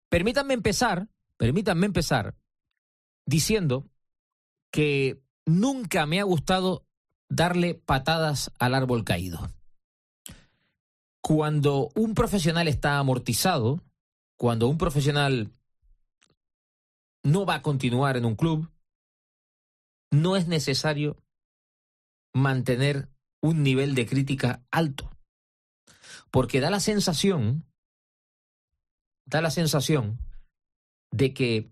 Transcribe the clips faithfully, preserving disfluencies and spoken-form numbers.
Permítanme empezar, permítanme empezar diciendo que nunca me ha gustado darle patadas al árbol caído. Cuando un profesional está amortizado, cuando un profesional no va a continuar en un club, no es necesario mantener un nivel de crítica alto, porque da la sensación, da la sensación de que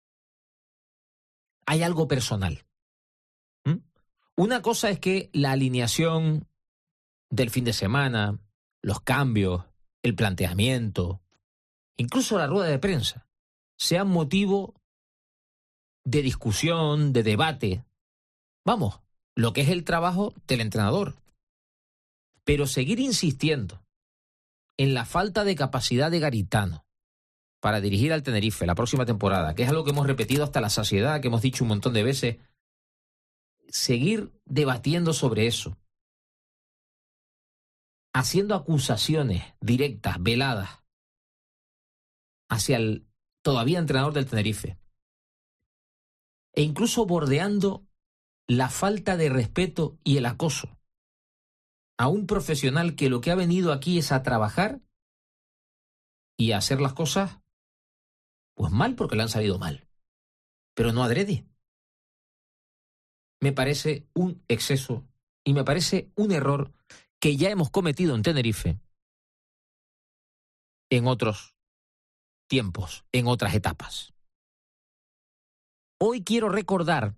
hay algo personal. ¿Mm? Una cosa es que la alineación del fin de semana, los cambios, el planteamiento, incluso la rueda de prensa, sean motivo de discusión, de debate. Vamos, lo que es el trabajo del entrenador. Pero seguir insistiendo en la falta de capacidad de Garitano para dirigir al Tenerife la próxima temporada, que es algo que hemos repetido hasta la saciedad, que hemos dicho un montón de veces, seguir debatiendo sobre eso, haciendo acusaciones directas, veladas, hacia el todavía entrenador del Tenerife, e incluso bordeando la falta de respeto y el acoso a un profesional que lo que ha venido aquí es a trabajar y a hacer las cosas pues mal, porque le han salido mal, pero no adrede. Me parece un exceso y me parece un error que ya hemos cometido en Tenerife en otros tiempos, en otras etapas. Hoy quiero recordar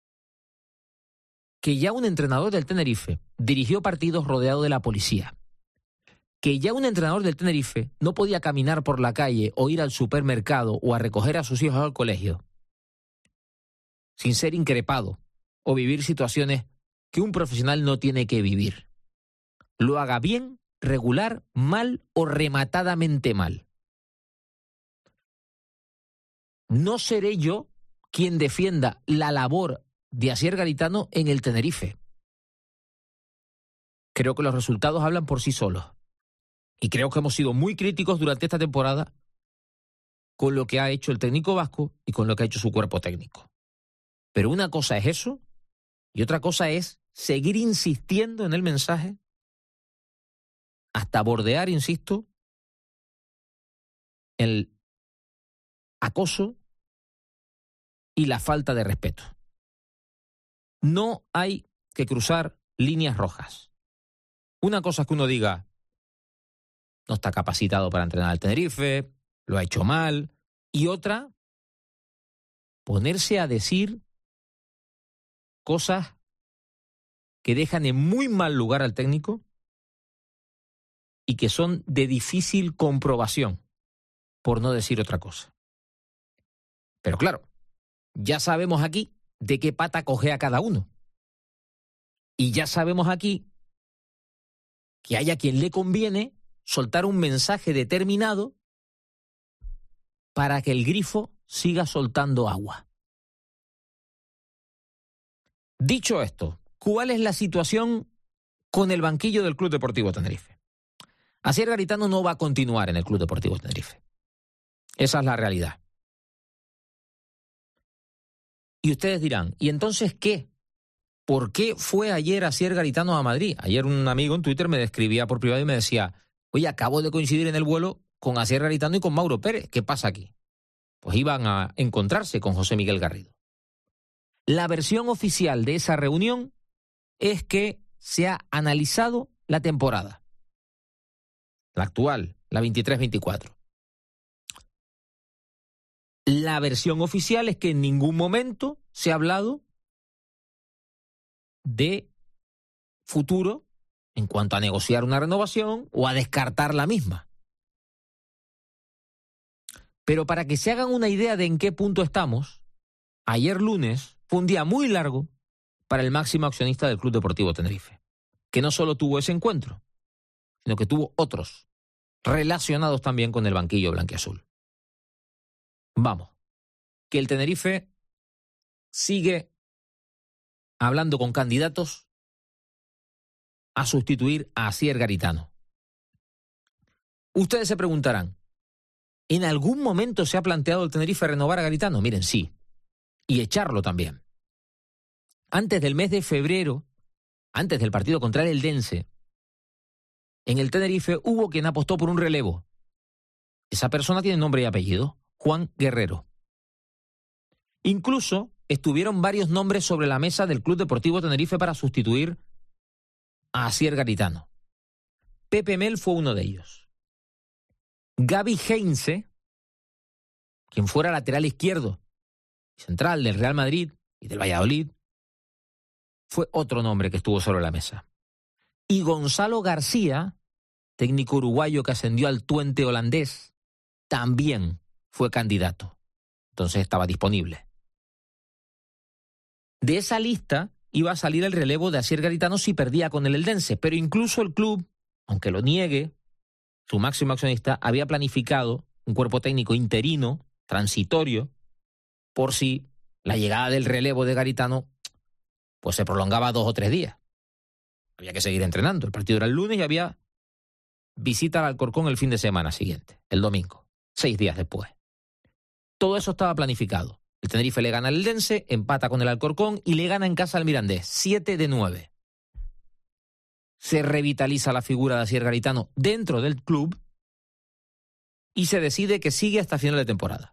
que ya un entrenador del Tenerife dirigió partidos rodeado de la policía, que ya un entrenador del Tenerife no podía caminar por la calle o ir al supermercado o a recoger a sus hijos al colegio sin ser increpado o vivir situaciones que un profesional no tiene que vivir. Lo haga bien, regular, mal o rematadamente mal. No seré yo quien defienda la labor de Asier Garitano en el Tenerife. Creo que los resultados hablan por sí solos. Y creo que hemos sido muy críticos durante esta temporada con lo que ha hecho el técnico vasco y con lo que ha hecho su cuerpo técnico. Pero una cosa es eso y otra cosa es seguir insistiendo en el mensaje hasta bordear, insisto, el acoso y la falta de respeto. No hay que cruzar líneas rojas. Una cosa es que uno diga, no está capacitado para entrenar al Tenerife, lo ha hecho mal, y otra, ponerse a decir cosas que dejan en muy mal lugar al técnico y que son de difícil comprobación, por no decir otra cosa. Pero claro, ya sabemos aquí de qué pata cojea cada uno. Y ya sabemos aquí que hay a quien le conviene soltar un mensaje determinado para que el grifo siga soltando agua. Dicho esto, ¿cuál es la situación con el banquillo del Club Deportivo Tenerife? Asier Garitano no va a continuar en el Club Deportivo Tenerife. Esa es la realidad. Y ustedes dirán, ¿y entonces qué? ¿Por qué fue ayer Asier Garitano a Madrid? Ayer un amigo en Twitter me escribía por privado y me decía, oye, acabo de coincidir en el vuelo con Asier Garitano y con Mauro Pérez. ¿Qué pasa aquí? Pues iban a encontrarse con José Miguel Garrido. La versión oficial de esa reunión es que se ha analizado la temporada. La actual, la veintitrés veinticuatro. La versión oficial es que en ningún momento se ha hablado de futuro en cuanto a negociar una renovación o a descartar la misma. Pero para que se hagan una idea de en qué punto estamos, ayer lunes fue un día muy largo para el máximo accionista del Club Deportivo Tenerife, que no solo tuvo ese encuentro, sino que tuvo otros relacionados también con el banquillo blanquiazul. Vamos, que el Tenerife sigue hablando con candidatos a sustituir a Asier Garitano. Ustedes se preguntarán, ¿En algún momento se ha planteado el Tenerife renovar a Garitano? Miren, sí. Y echarlo también. Antes del mes de febrero, antes del partido contra el Eldense, en el Tenerife hubo quien apostó por un relevo. Esa persona tiene nombre y apellido, Juan Guerrero. Incluso estuvieron varios nombres sobre la mesa del Club Deportivo Tenerife para sustituir a Asier Garitano. Pepe Mel fue uno de ellos. Gaby Heinze, quien fuera lateral izquierdo y central del Real Madrid y del Valladolid, fue otro nombre que estuvo sobre la mesa. Y Gonzalo García, técnico uruguayo que ascendió al Twente holandés, también fue candidato. Entonces estaba disponible. De esa lista iba a salir el relevo de Asier Garitano si perdía con el Eldense, pero incluso el club, aunque lo niegue, su máximo accionista había planificado un cuerpo técnico interino, transitorio, por si la llegada del relevo de Garitano pues se prolongaba dos o tres días. Había que seguir entrenando. El partido era el lunes y había visita al Alcorcón el fin de semana siguiente, el domingo, seis días después. Todo eso estaba planificado. El Tenerife le gana al Eldense, empata con el Alcorcón y le gana en casa al Mirandés, siete de nueve. Se revitaliza la figura de Asier Garitano dentro del club y se decide que sigue hasta final de temporada.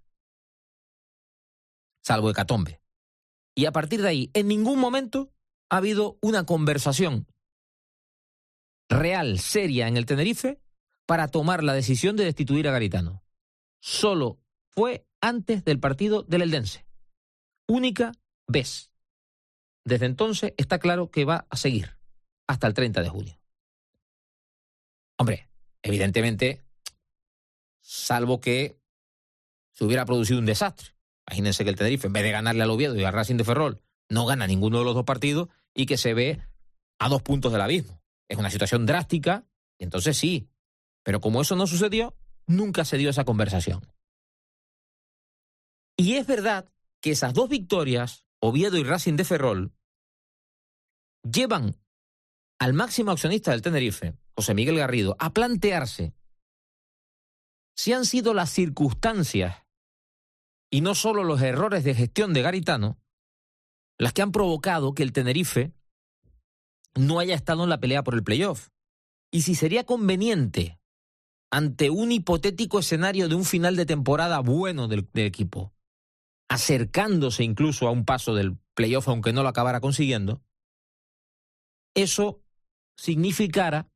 Salvo hecatombe. Y a partir de ahí, en ningún momento ha habido una conversación real, seria en el Tenerife para tomar la decisión de destituir a Garitano. Solo fue antes del partido del Eldense. Única vez. Desde entonces está claro que va a seguir hasta el treinta de junio. Hombre, evidentemente, salvo que se hubiera producido un desastre. Imagínense que el Tenerife, en vez de ganarle al Oviedo y al Racing de Ferrol, no gana ninguno de los dos partidos y que se ve a dos puntos del abismo. Es una situación drástica, y entonces sí. Pero como eso no sucedió, nunca se dio esa conversación. Y es verdad que esas dos victorias, Oviedo y Racing de Ferrol, llevan al máximo accionista del Tenerife, José Miguel Garrido, a plantearse si han sido las circunstancias y no solo los errores de gestión de Garitano las que han provocado que el Tenerife no haya estado en la pelea por el playoff. Y si sería conveniente, ante un hipotético escenario de un final de temporada bueno del, del equipo, acercándose incluso a un paso del playoff aunque no lo acabara consiguiendo, eso significara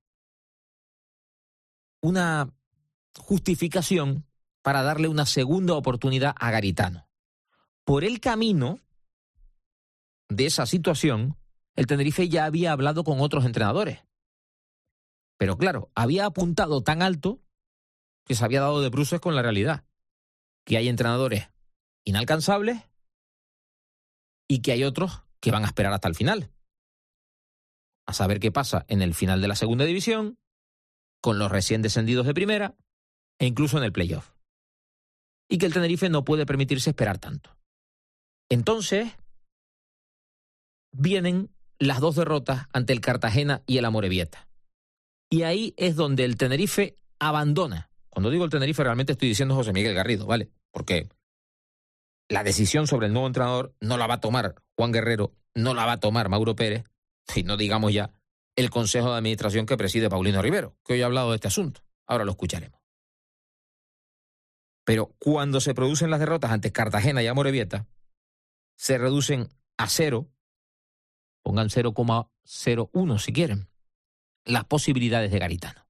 una justificación para darle una segunda oportunidad a Garitano. Por el camino de esa situación, el Tenerife ya había hablado con otros entrenadores. Pero claro, había apuntado tan alto que se había dado de bruces con la realidad. Que hay entrenadores inalcanzables y que hay otros que van a esperar hasta el final. A saber qué pasa en el final de la segunda división, con los recién descendidos de primera e incluso en el playoff. Y que el Tenerife no puede permitirse esperar tanto. Entonces, vienen las dos derrotas ante el Cartagena y el Amorebieta. Y ahí es donde el Tenerife abandona. Cuando digo el Tenerife realmente estoy diciendo José Miguel Garrido, ¿vale? Porque la decisión sobre el nuevo entrenador no la va a tomar Juan Guerrero, no la va a tomar Mauro Pérez, y no digamos ya el Consejo de Administración que preside Paulino Rivero, que hoy ha hablado de este asunto. Ahora lo escucharemos. Pero cuando se producen las derrotas ante Cartagena y Amorebieta, se reducen a cero, pongan cero coma cero uno si quieren, las posibilidades de Garitano.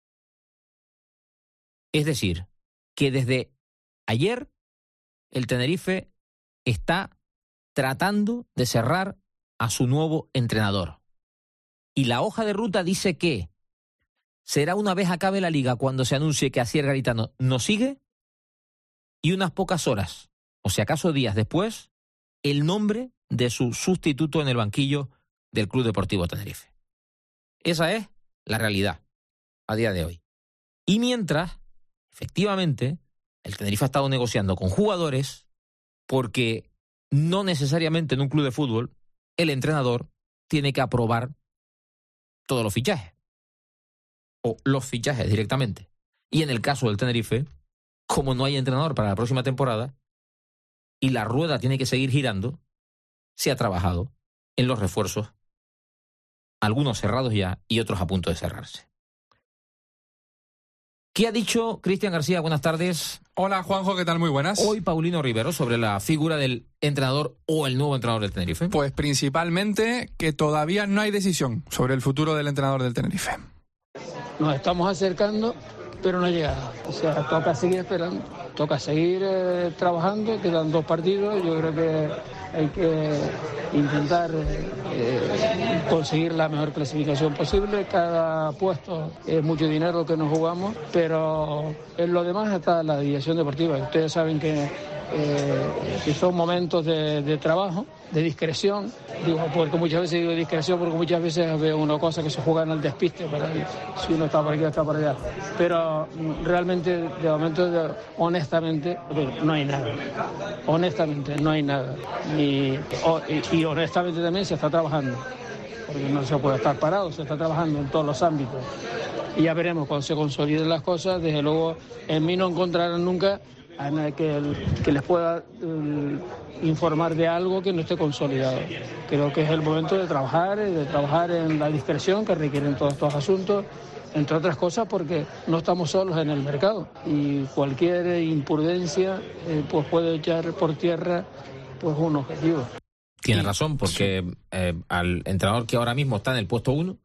Es decir, que desde ayer el Tenerife está tratando de cerrar a su nuevo entrenador. Y la hoja de ruta dice que será una vez acabe la liga cuando se anuncie que Asier Garitano no sigue y unas pocas horas, o si acaso días después, el nombre de su sustituto en el banquillo del Club Deportivo Tenerife. Esa es la realidad a día de hoy. Y mientras, efectivamente, el Tenerife ha estado negociando con jugadores porque no necesariamente en un club de fútbol el entrenador tiene que aprobar todos los fichajes o los fichajes directamente. Y en el caso del Tenerife, como no hay entrenador para la próxima temporada y la rueda tiene que seguir girando, se ha trabajado en los refuerzos, algunos cerrados ya y otros a punto de cerrarse. ¿Qué ha dicho Cristian García? Buenas tardes. Hola, Juanjo, ¿qué tal? Muy buenas. Hoy Paulino Rivero sobre la figura del entrenador o el nuevo entrenador del Tenerife. Pues principalmente que todavía no hay decisión sobre el futuro del entrenador del Tenerife. Nos estamos acercando, pero no ha llegado. O sea, toca seguir esperando, toca seguir eh, trabajando, quedan dos partidos, yo creo que hay que intentar eh, conseguir la mejor clasificación posible. Cada puesto es mucho dinero que nos jugamos, pero en lo demás está la dirección deportiva. Ustedes saben que, eh, que son momentos de, de trabajo, de discreción. Digo, porque muchas veces digo discreción porque muchas veces veo una cosa que se juegan al despiste, para si uno está por aquí o está por allá. Pero realmente, de momento, de, honestamente, no hay nada. Honestamente, no hay nada. Y, y, y honestamente también se está trabajando. Porque no se puede estar parado, se está trabajando en todos los ámbitos. Y ya veremos cuando se consoliden las cosas. Desde luego, en mí no encontrarán nunca a nadie que, el, que les pueda um, informar de algo que no esté consolidado. Creo que es el momento de trabajar, de trabajar en la discreción que requieren todos estos asuntos, entre otras cosas porque no estamos solos en el mercado y cualquier imprudencia eh, pues puede echar por tierra pues un objetivo. Tiene razón, porque eh, al entrenador que ahora mismo está en el puesto uno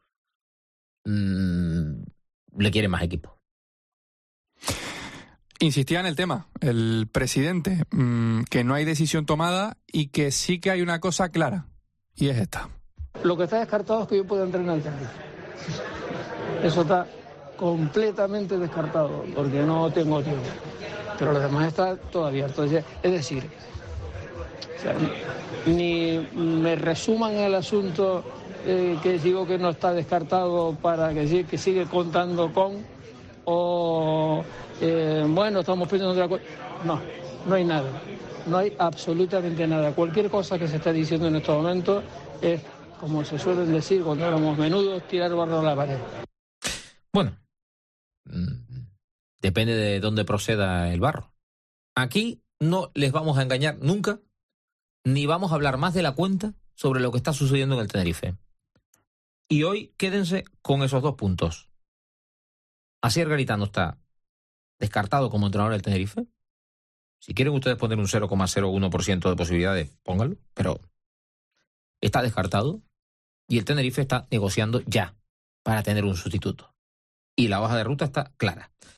mmm, le quiere más equipo. Insistía en el tema, el presidente, mmm, que no hay decisión tomada y que sí que hay una cosa clara, y es esta. Lo que está descartado es que yo pueda entrenar al Tenerife. Eso está completamente descartado, porque no tengo tiempo. Pero lo demás está todo abierto. Es decir, o sea, ni me resuman el asunto eh, que digo que no está descartado para que, sí, que sigue contando con, o eh, bueno, estamos pensando otra cosa. No, no hay nada. No hay absolutamente nada. Cualquier cosa que se está diciendo en estos momentos es, como se suelen decir cuando éramos menudos, tirar barro a la pared. Bueno, depende de dónde proceda el barro. Aquí no les vamos a engañar nunca, ni vamos a hablar más de la cuenta sobre lo que está sucediendo en el Tenerife. Y hoy quédense con esos dos puntos. Asier Garitano está descartado como entrenador del Tenerife. Si quieren ustedes poner un cero coma cero uno por ciento de posibilidades, pónganlo, pero está descartado y el Tenerife está negociando ya para tener un sustituto. Y la hoja de ruta está clara.